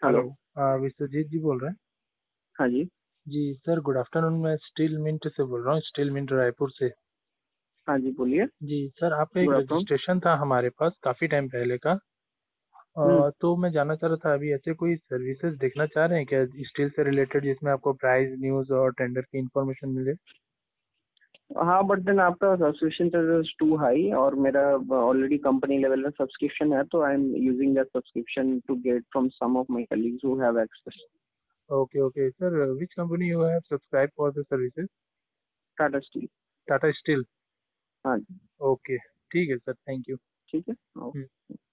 Hello. Hello. Vishwajeet जी बोल रहे हैं? हाँ जी। जी सर, गुड आफ्टरनून। मैं स्टील मिंट से बोल रहा हूँ, स्टील मिंट रायपुर से। हाँ जी, बोलिए। जी सर, आपका एक गुड आफ्टरनून। रजिस्ट्रेशन था हमारे पास काफ़ी टाइम पहले का। हम्म। तो मैं जानना चाह रहा था, अभी ऐसे कोई सर्विसेज देखना चाह रहे हैं क्या स्टील से रिलेटेड, जिसमें आपको प्राइस न्यूज़ और टेंडर की इंफॉर्मेशन मिले? हाँ, बट देन आपका सब्सक्रिप्शन चार्जेस टू हाई और मेरा ऑलरेडी कंपनी लेवल में सब्सक्रिप्शन है, तो I am using that subscription to get from some of my colleagues who have access. Okay okay sir, which company you have subscribe for the services? Tata Steel. Tata Steel. हाँ जी। Okay, ठीक है sir, thank you. ठीक है।